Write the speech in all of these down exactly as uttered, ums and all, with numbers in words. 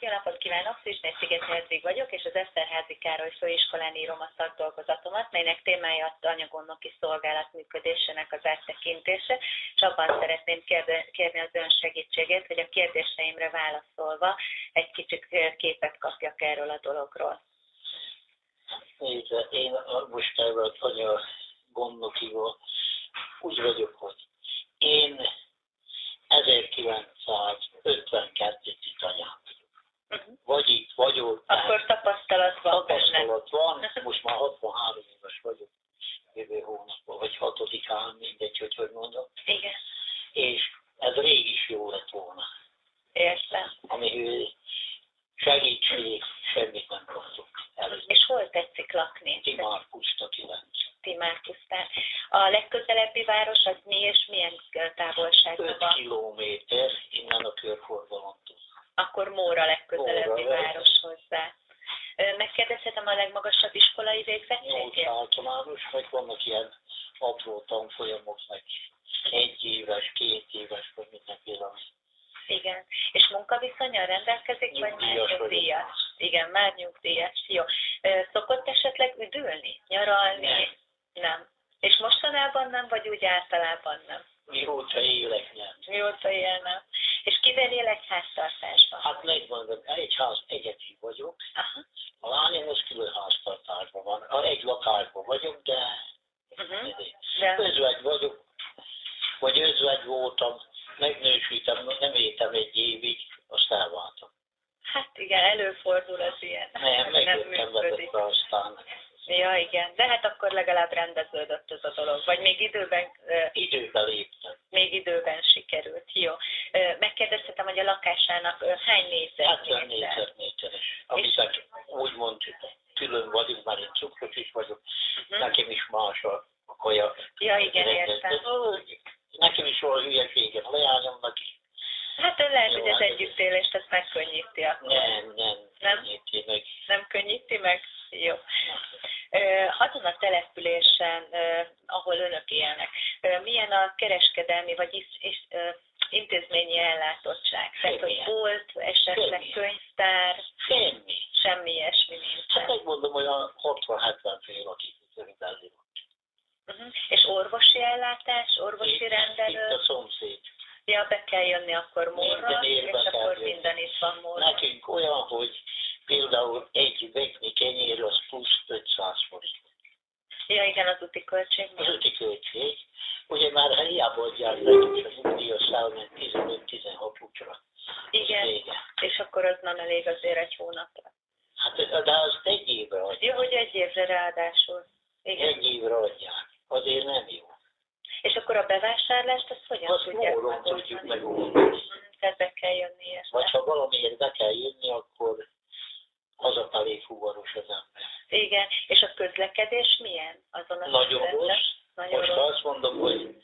Jó napot kívánok, Szűcsné Szigetné Edvig vagyok, és az Eszterházy Károly Főiskolán írom a szakdolgozatomat, melynek témája az anyaggondoki szolgálat működésének az áttekintése, és abban szeretném kérde, kérni az ön segítségét, hogy a kérdéseimre válaszolva egy kicsit képet kapjak erről a dologról. Nézd, én most erről az anyaggondokival úgy vagyok, hogy én ezerkilencszázötvenkettő tanyán vagyok. Uh-huh. Vagy itt vagyok. Akkor tapasztalat van. Tapasztalat van, most már hatvanhárom éves vagyok, jövő hónapban, vagy hatodikán, mindegy, hogy hogy mondom. Igen. És ez rég is jó lett volna. Értem. Ami segítség, semmit nem kaptunk először. És hol tetszik lakni? Timár Puszta kilenc. Timár Pusztán. A legközelebbi város az mi és milyen távolságban van? öt kilométer innen a körforgalomtól. Akkor Móra legközelebbi Móra, város hozzá. Megkérdezhetem a legmagasabb iskolai végzettségét? Nyolc általános, vagy vannak ilyen apró tanfolyamok, meg egy éves, két éves, vagy mindenféle. Igen. És munkaviszonnyal rendelkezik, vagy már nyugdíjas? Igen, már nyugdíjas. Jó. Szokott esetleg üdülni, nyaralni? Nem. Nem. És mostanában nem, vagy úgy általában nem? Mióta élek, nem. Mióta él, nem. És kivel él egy háztartásban? Hát megmondom, egy ház egyedül vagyok. Aha. A lányom az külön háztartásban van. Egy lakásban vagyok, de, uh-huh. de... özvegy vagyok, vagy özvegy voltam, megnősítem, nem éltem egy évig, azt elváltam. Hát igen, előfordul az ilyen. Nem, megjöttem vezetve aztán. Ja, igen, de hát akkor legalább rendeződött ez a dolog. Vagy még időben... Uh, időben léptem. Még időben sikerült. Jó. Uh, megkérdezhetem, hogy a lakásának uh, hány négyzetméter? hetven négyzetméteres. Amit úgy mondjuk, külön vagyunk, már én cukros is vagyok. Uh-huh. Nekem is más a kaja. Ja, igen, értem. Nekem is olyan hülyeségem, leányomnak is. Hát ön lehet, jó, hogy az együttélést ezt megkönnyíti akkor. Nem, nem, nem könnyíti meg. Nem könnyíti meg? Jó. Uh, azon a településen, uh, ahol önök élnek, uh, milyen a kereskedelmi vagy is, is, uh, intézményi ellátottság? Tehát, hogy bolt, esetleg semmi. Könyvtár? Semmi. Semmi ilyesmi nincs. Hát megmondom, olyan hatvan-hetven fél, akik körülbelül. Uh-huh. És orvosi ellátás, orvosi itt, rendelő? Itt a szomszéd. Ja, be kell jönni akkor Mórra, és akkor jönni. Minden itt van Mórra. Nekünk olyan, hogy például egy vekni kenyér az plusz ötszáz forint. Ja, igen, az úti költség. Az úti költség. Ugye már hiába adják nekünk a nyugdíjas elment tizenöt-tizenhat pucsra. Igen, és akkor az nem elég azért egy hónapra. Hát, de az egy évre adják. Jó, hogy egy évre ráadásul. Igen. Egy évre adják. Azért nem jó. És akkor a bevásárlást, azt hogyan azt tudják megoldani? Azt tudjuk megoldani. Tehát be kell jönni érte. Vagy ha valamiért be kell jönni, akkor hazafelé fuvaros az ember. Igen, és a közlekedés milyen? Azon a nagyon rossz. Nagyon Most rossz. azt mondom, hogy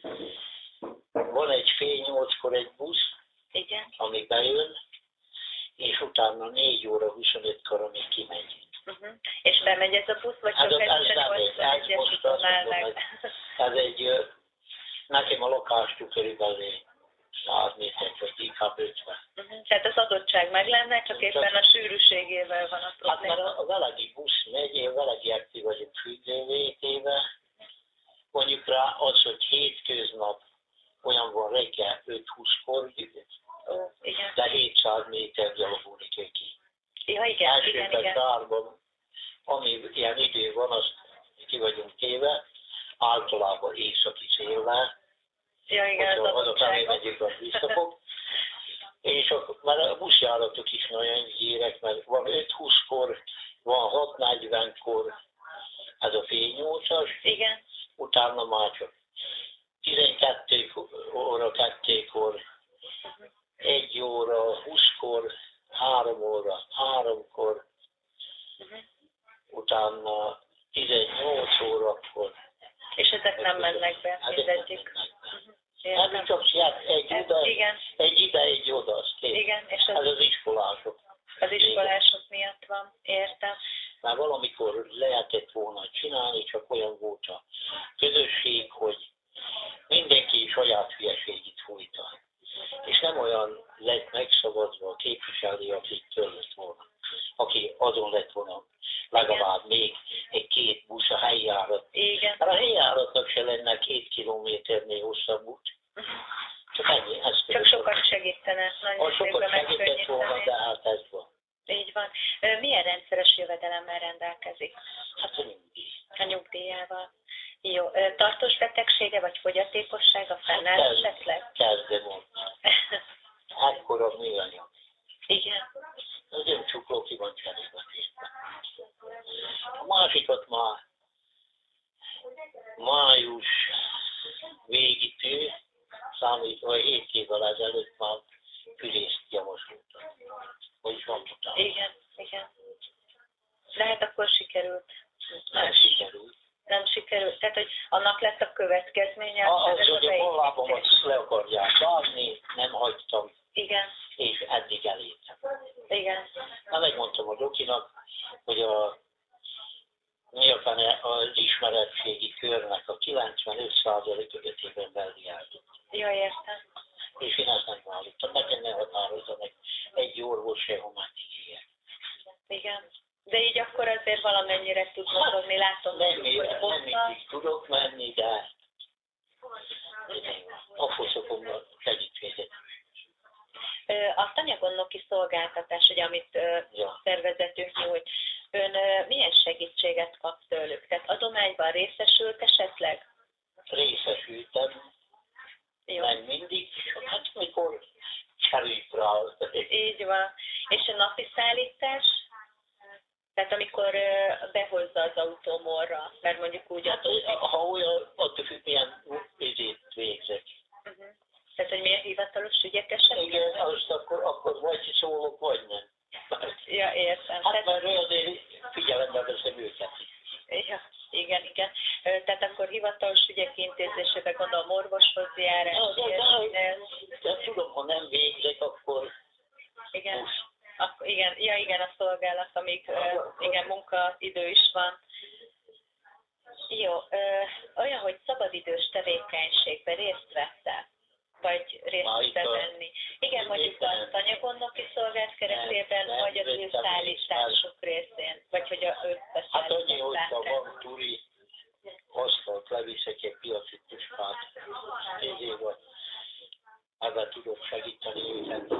van egy fél nyolckor egy busz, igen. Ami bejön, és utána négy óra huszonötkor, amíg kimegy. Uh-huh. És bemegy ez a busz, vagy hát csak ez, ez, ez nem egy, ez most azt mondom, hogy ez egy, nekem a lakástól körülbelül száz méter, vagy inkább ötven. Uh-huh. Tehát az adottság meg lenne, csak éppen a sűrűségével van a probléma. Hát mert a velegi busz megy, én velegiekti vagyok függővétéve, mondjuk rá az, hogy hétköznap olyan van reggel öt-húszkor, oh, de hétszáz méter gyalogulni kell ki. Ja, igen, Első igen, igen. tárban, ami ilyen idő van, azt ki vagyunk téve, általában északi szélvel, ja, igen, az azok elé megyünk, az visszafog. És akkor már a buszjáratok is nagyon gyérek, mert van öt-húszkor, van hat negyvenkor, ez a fél nyolcas, igen. Utána már csak tizenkettő óra, kettőkor, egy óra, húszkor, három óra, háromkor, uh-huh. Utána tizennyolc órakor. És ezek nem mennek be, mindegyik. Uh-huh. Hát csak hát egy ez, ide, igen. egy ide, egy oda, az igen, és az, ez az iskolások. Az iskolások miatt van, értem. Már valamikor lehetett volna csinálni, csak olyan volt a közösség, hogy mindenki saját hülyeségét fújta. És nem olyan lett megszavazva a képviselő, akik tőlött Lehetett volna, de hát ez van. Így van. Milyen rendszeres jövedelemmel rendelkezik? Hát a nyugdíj. A nyugdíjával. Jó. Tartós betegsége vagy fogyatékossága fennáll Hát esetleg? Kezdem mondani. Ekkora műanyag. Igen. Az ön csukló ki van cserélve. A másikat már május végítő, számítva hét évvel ezelőtt már fürészt javasoltam. Hogy van utána. Igen, igen. De hát akkor sikerült. Nem sikerült. Nem sikerült. Tehát, hogy annak lett a következménye. Az, hogy a ballábomat le akarják vágni, nem hagytam. Igen. És eddig elértem. Igen. Na, megmondtam a dokinak, hogy a nyilván az ismeretségi körnek a kilencvenöt százalék ötében belül járt. Ja, értem. És én ezt nem vállítottam, nekem ne határozza meg egy orvos se, ha már ígér. Igen. De így akkor azért valamennyire tud mozogni, látom, nem, hogy nem, nem mindig tudok menni, de akkor szokom a segítséget. A tanyagonnoki szolgáltatás, ugye, amit ja. szervezetünk nyújt, ön milyen segítséget kap tőlük? Tehát adományban részesült esetleg? Részesültem. Jó. Nem mindig, hát mikor cserük rá. Így van. És a napi szállítás? Tehát amikor behozza az autómorra, mert mondjuk úgy... Hát, ha olyan, attól függ, milyen ügyét végzek. Uh-huh. Tehát, hogy milyen hivatalos ügyek esetleg? Igen, azt akkor, akkor vagy szólok, vagy nem. Ja, értem. Hát mert azért figyelembe veszem őket. Ja, igen, igen. Tehát akkor hivatalos ügyek intézésébe gondolom orvoshoz járás. De, de, de, de tudom, ha nem végzek, akkor... Igen. Akkor, igen, ja, igen, a szolgálat, amíg ja, igen, munkaidő is van. Jó, ö, olyan, hogy szabadidős tevékenységben részt vettel, vagy részt tudtál venni. Igen, mondjuk a tanyagonnoki szolgálat keretében, nem, vagy az ő szállítások részén, vagy hogy a ő beszállítások. Hát annyi, hogyha van turi, asztalt leviszek egy piaci puskát, ezért vagy, ebben tudok segíteni őket.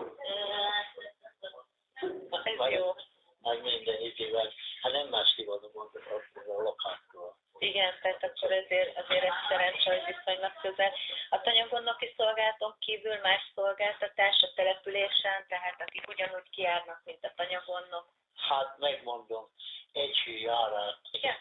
Ez meg, jó. Meg minden idővel, hát nem más kivadom a lakástól. Igen, tehát akkor ezért, azért ez szerencsé, hogy viszonylag közel. A tanyagonnoki szolgálaton kívül más szolgáltatás a településen, tehát akik ugyanúgy kijárnak, mint a tanyagonnok. Hát megmondom, egy hű járát. Igen.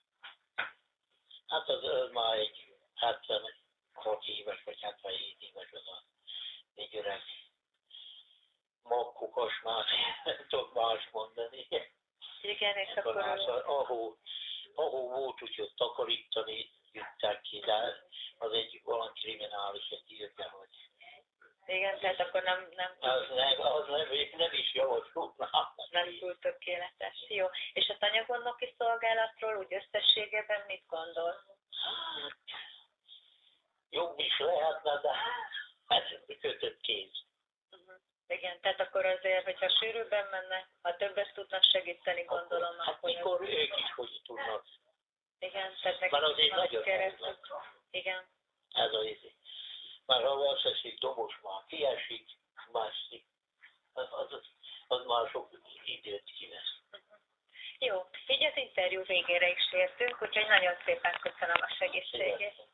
Hát az, az már egy hetvenhat éves, vagy hetvenhét éves az a egy öreg. Magkukas már, nem tudok más mondani. Igen, és akkor... akkor ahol, ahol volt, úgyhogy takarítani jöttek ki, de az egy valami kriminális, egy írja, hogy... Igen, tehát akkor nem... nem az nem, az nem, nem is javasolnám. Nem túl tökéletes. Jó. És a tanyagonnoki szolgálatról úgy összességében mit gondol? Hát, jobb is lehetne, de ez kötött kéz. Uh-huh. Igen, tehát akkor azért, hogyha sűrűbben menne, ha többet tudnak segíteni, gondolom. Hát akkor mikor az... ők is hogy tudnak. Igen, tehát nekik azért nagyon keresztül. Igen. Ez az izé. Már ha azt esik, dobos már kiesik, mászik, az, az, az már sok időt kivesz. Uh-huh. Jó, így az interjú végére is értünk, úgyhogy nagyon szépen köszönöm a segítségét.